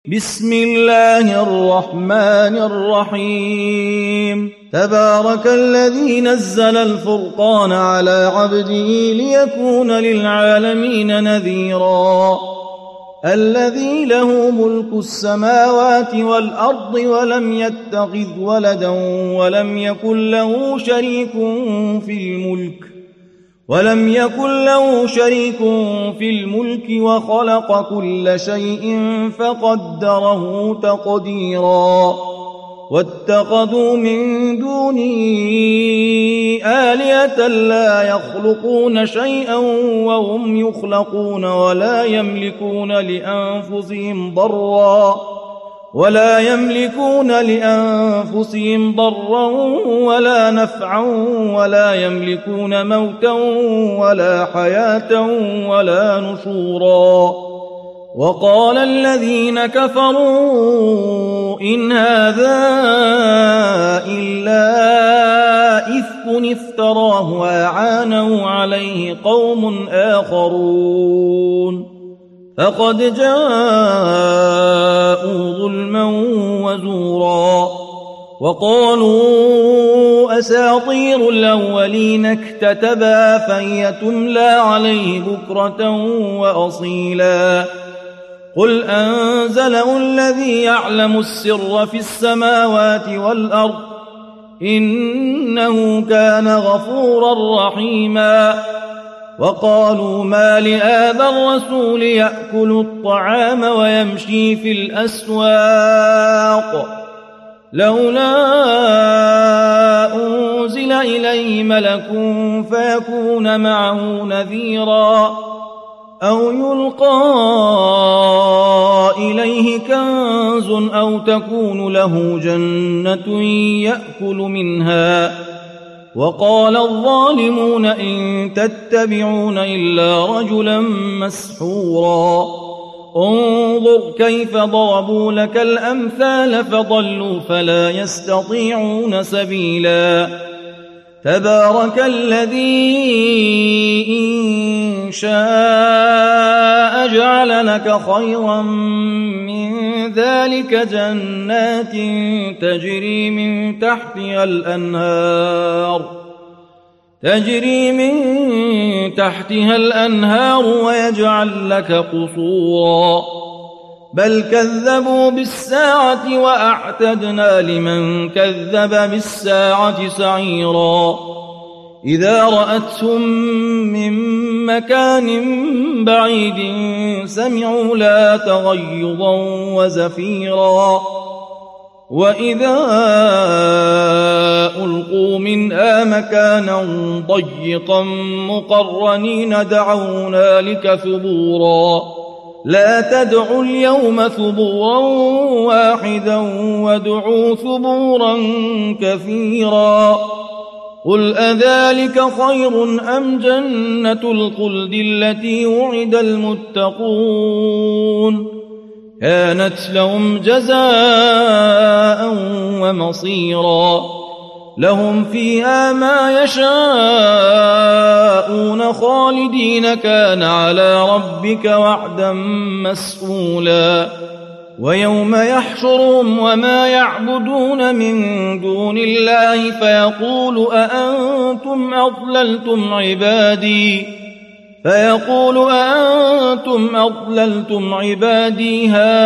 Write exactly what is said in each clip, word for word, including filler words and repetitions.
بسم الله الرحمن الرحيم تبارك الذي نزل الفرقان على عبده ليكون للعالمين نذيرا الذي له ملك السماوات والأرض ولم يتخذ ولدا ولم يكن له شريك في الملك ولم يكن له شريك في الملك وخلق كل شيء فقدره تقديرا واتخذوا من دونه آلهة لا يخلقون شيئا وهم يخلقون ولا يملكون لأنفسهم ضرا ولا يملكون لأنفسهم ضرا ولا نفعا ولا يملكون موتا ولا حياة ولا نشورا وقال الذين كفروا إن هذا إلا إفك افتراه وأعانه عليه قوم آخرون فقد جاءوا ظلما وزورا وقالوا أساطير الأولين اكتتبها فهي تملى عليه بكرة وأصيلا قل أنزله الذي يعلم السر في السماوات والأرض إنه كان غفورا رحيما وقالوا ما لهذا الرسول يأكل الطعام ويمشي في الأسواق لولا أنزل إليه ملك فيكون معه نذيرا أو يلقى إليه كنز أو تكون له جنة يأكل منها وقال الظالمون إن تتبعون إلا رجلا مسحورا انظر كيف ضربوا لك الأمثال فضلوا فلا يستطيعون سبيلا تبارك الذي إن شاء جعل لك خيرا من ذلك جنات تجري من تحتها الأنهار تجري من تحتها الأنهار ويجعل لك قصورا بل كذبوا بالساعة وأعتدنا لمن كذب بالساعة سعيرا إذا رأتهم من مكان بعيد سمعوا لا تغيظا وزفيرا وإذا ألقوا منها مكانا ضيقا مقرنين دعوا هنالك ثبورا لا تدعوا اليوم ثبورا واحدا وادعوا ثبورا كثيرا قل أذلك خير أم جنة الخلد التي وعد المتقون كانت لهم جزاء ومصيرا لهم فيها ما يشاءون خالدين كان على ربك وعدا مسئولا ويوم يحشرهم وما يعبدون من دون الله فيقول أأنتم أضللتم عبادي فيقول أأنتم أضللتم عبادي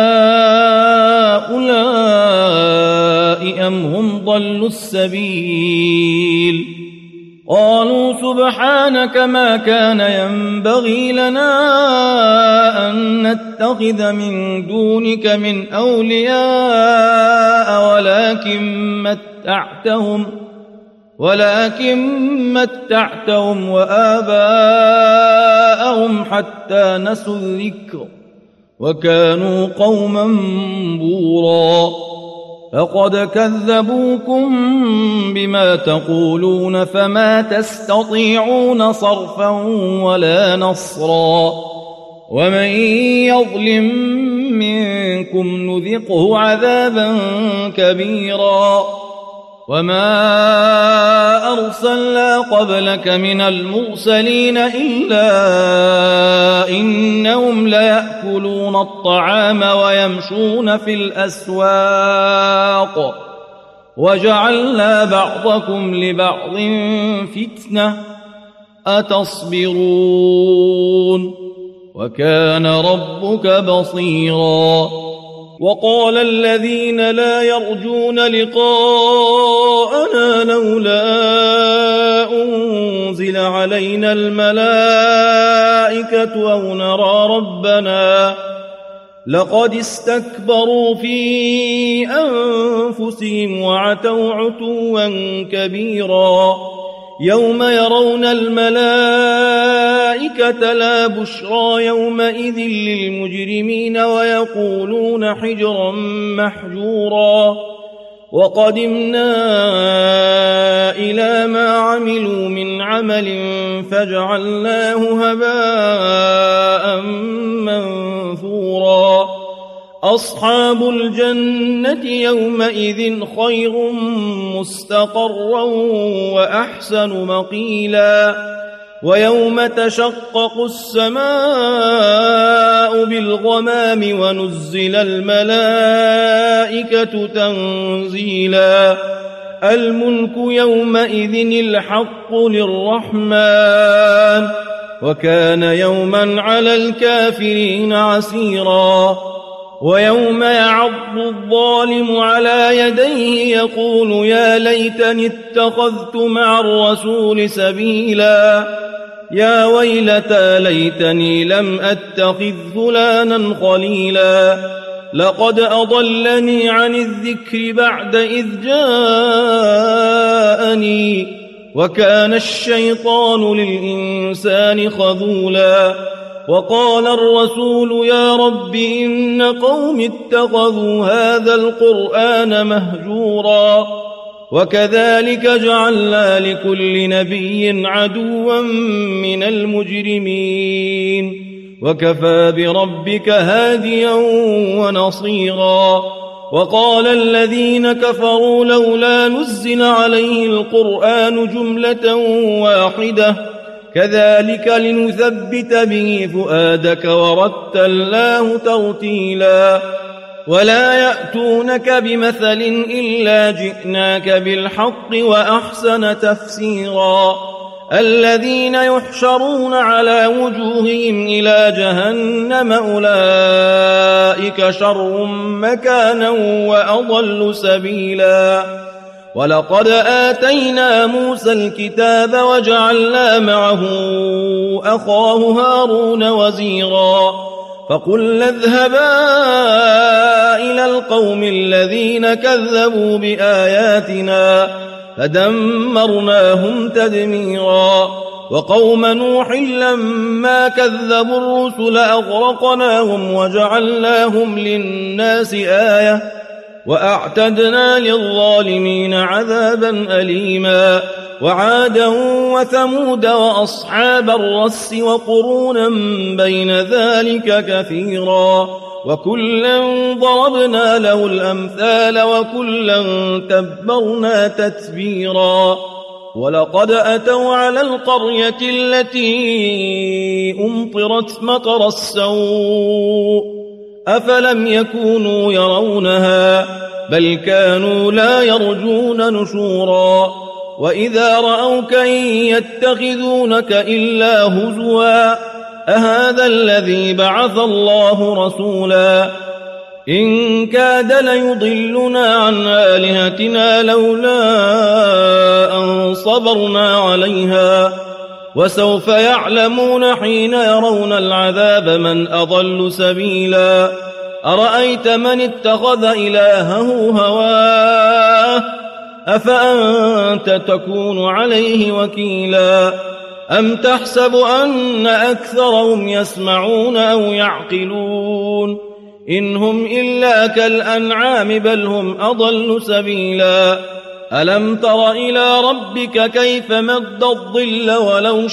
هؤلاء أم هم ضلوا السبيل قالوا سبحانك ما كان ينبغي لنا أن نتخذ من دونك من أولياء ولكن متعتهم ولكن متعتهم وآباءهم حتى نسوا الذكر وكانوا قوما بورا فقد كذبوكم بما تقولون فما تستطيعون صرفا ولا نصرا ومن يظلم منكم نذقه عذابا كبيرا وما أرسلنا قبلك من المرسلين إلا إنهم ليأكلون الطعام ويمشون في الأسواق وجعلنا بعضكم لبعض فتنة أتصبرون وكان ربك بصيرا وقال الذين لا يرجون لقاءنا لولا أنزل علينا الملائكة أو نرى ربنا لقد استكبروا في أنفسهم وعتوا عتوا كبيرا يوم يرون الملائكة لا بشرى يومئذ للمجرمين ويقولون حجرا محجورا وقدمنا إلى ما عملوا من عمل فجعلناه هباء منثورا أصحاب الجنة يومئذ خير مستقرا وأحسن مقيلا ويوم تشقق السماء بالغمام ونزل الملائكة تنزيلا الملك يومئذ الحق للرحمن وكان يوما على الكافرين عسيرا ويوم يعض الظالم على يديه يقول يا ليتني اتخذت مع الرسول سبيلا يا ويلتى ليتني لم أتخذ فلانا خليلا لقد أضلني عن الذكر بعد إذ جاءني وكان الشيطان للإنسان خذولا وقال الرسول يا رب إن قوم اتخذوا هذا القرآن مهجورا وكذلك جعلنا لكل نبي عدوا من المجرمين وكفى بربك هاديا ونصيرا وقال الذين كفروا لولا نزل عليه القرآن جملة واحدة كذلك لنثبت به فؤادك ورتلناه ترتيلا ولا يأتونك بمثل إلا جئناك بالحق وأحسن تفسيرا الذين يحشرون على وجوههم إلى جهنم أولئك شر مكانا وأضل سبيلا ولقد آتينا موسى الكتاب وجعلنا معه أخاه هارون وزيرا فقلنا اذهبا إلى القوم الذين كذبوا بآياتنا فدمرناهم تدميرا وقوم نوح لما كذبوا الرسل أغرقناهم وجعلناهم للناس آية وأعتدنا للظالمين عذابا أليما وعادا وثمود وأصحاب الرس وقرونا بين ذلك كثيرا وكلا ضربنا له الأمثال وكلا تبرنا تتبيرا ولقد أتوا على القرية التي أمطرت مطر السوء أفلم يكونوا يرونها بل كانوا لا يرجون نشورا وإذا رأوك إن يتخذونك إلا هزوا أهذا الذي بعث الله رسولا إن كاد ليضلنا عن آلهتنا لولا أن صبرنا عليها وسوف يعلمون حين يرون العذاب من أضل سبيلا أرأيت من اتخذ إلهه هواه أفأنت تكون عليه وكيلا أم تحسب أن أكثرهم يسمعون أو يعقلون إن هم إلا كالأنعام بل هم أضل سبيلا ألم تر إلى ربك كيف مد الظل ولو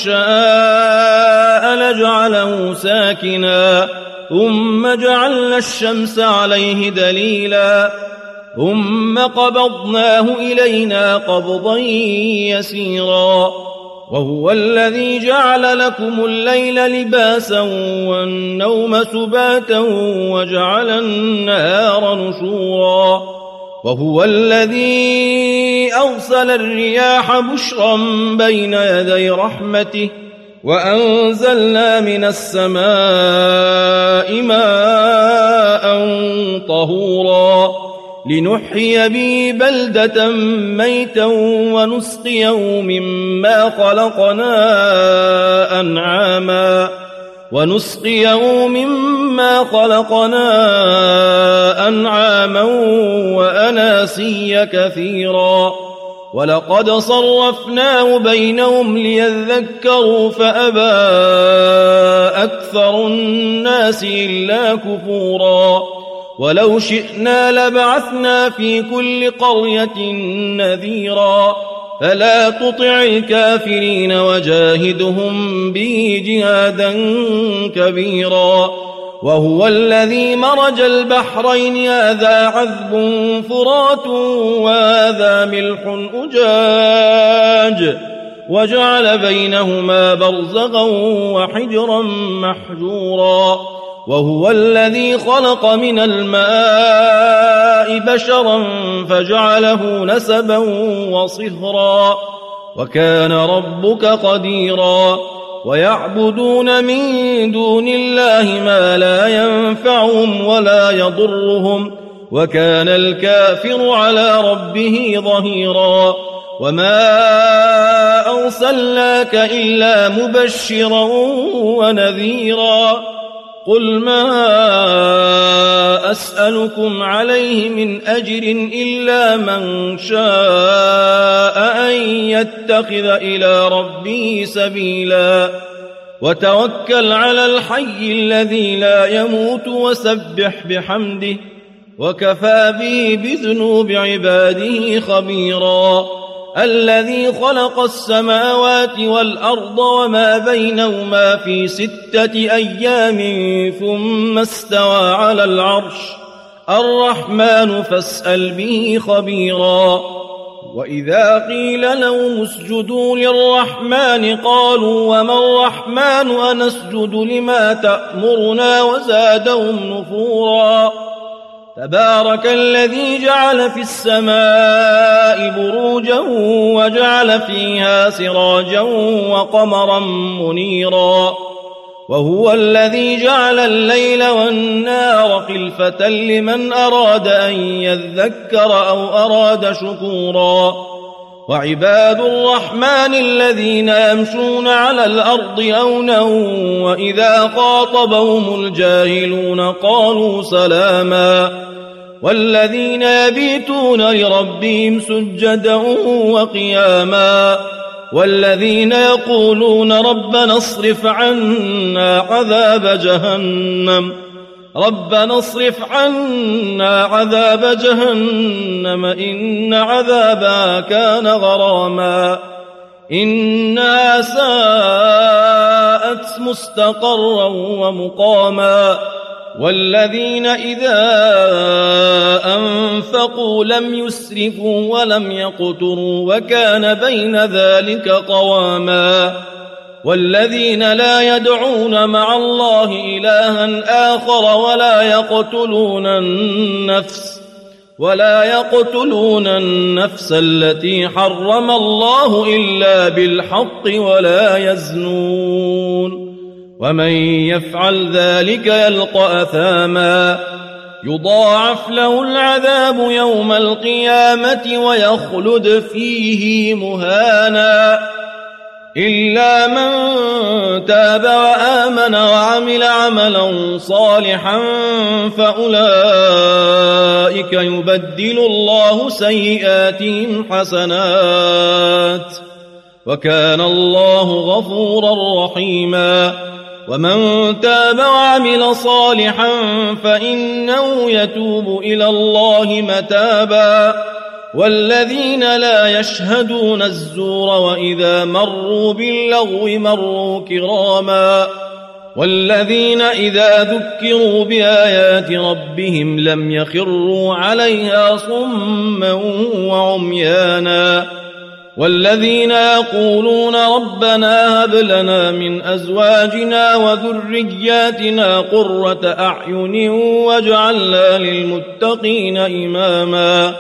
شاء لجعله ساكنا ثم جعلنا الشمس عليه دليلا ثم قبضناه إلينا قبضا يسيرا وهو الذي جعل لكم الليل لباسا والنوم سباتا وجعل النهار نشورا وهو الذي أرسل الرياح بشرا بين يدي رحمته وأنزلنا من السماء ماء طهورا لنحيي به بلدة ميتا ونسقيه مما خلقنا أنعاما ونسقيه مما خلقنا أنعاما وأناسيا كثيرا ولقد صرفناه بينهم ليذكروا فأبى أكثر الناس إلا كفورا ولو شئنا لبعثنا في كل قرية نذيرا فلا تطع الكافرين وجاهدهم به جهادا كبيرا وهو الذي مرج البحرين هذا عذب فرات وهذا ملح أجاج وجعل بينهما برزخا وحجرا محجورا وهو الذي خلق من الماء بشرا فجعله نسبا وصهرا وكان ربك قديرا ويعبدون من دون الله ما لا ينفعهم ولا يضرهم وكان الكافر على ربه ظهيرا وما أرسلناك إلا مبشرا ونذيرا قل ما أسألكم عليه من أجر إلا من شاء أن يتخذ إلى ربه سبيلا وتوكل على الحي الذي لا يموت وسبح بحمده وكفى به بذنوب عباده خبيرا الذي خلق السماوات والأرض وما بينهما في ستة أيام ثم استوى على العرش الرحمن فاسأل به خبيرا وإذا قيل لهم اسجدوا للرحمن قالوا وما الرحمن أنسجد لما تأمرنا وزادهم نفورا تبارك الذي جعل في السماء بروجا وجعل فيها سراجا وقمرا منيرا وهو الذي جعل الليل والنهار خلفة لمن أراد أن يذكر أو أراد شكورا وعباد الرحمن الذين يمشون على الأرض هونا وإذا خاطبهم الجاهلون قالوا سلاما والذين يبيتون لربهم سجدا وقياما والذين يقولون ربنا اصرف عنا عذاب جهنم ربنا اصرف عنا عذاب جهنم إن عذابها كان غراما إنها ساءت مستقرا ومقاما والذين إذا أنفقوا لم يسرفوا ولم يقتروا وكان بين ذلك قواما والذين لا يدعون مع الله إلها آخر ولا يقتلون النفس ولا يقتلون النفس التي حرم الله إلا بالحق ولا يزنون ومن يفعل ذلك يلقى أثاما يضاعف له العذاب يوم القيامة ويخلد فيه مهانا إلا من تاب وآمن وعمل عملا صالحا فأولئك يبدل الله سيئاتهم حسنات وكان الله غفورا رحيما ومن تاب وعمل صالحا فإنه يتوب إلى الله متابا والذين لا يشهدون الزور وإذا مروا باللغو مروا كراما والذين إذا ذكروا بآيات ربهم لم يخروا عليها صما وعميانا والذين يقولون ربنا هب لنا من أزواجنا وذرياتنا قرة أعين واجعلنا للمتقين إماما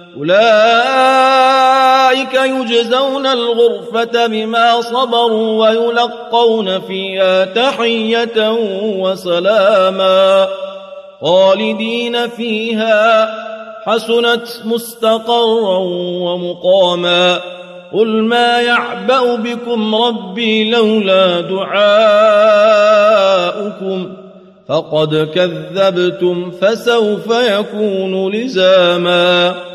أولئك يجزون الغرفة بما صبروا ويلقون فيها تحية وسلاما خالدين فيها حسنت مستقرا ومقاما قل ما يعبأ بكم ربي لولا دعاؤكم فقد كذبتم فسوف يكون لزاما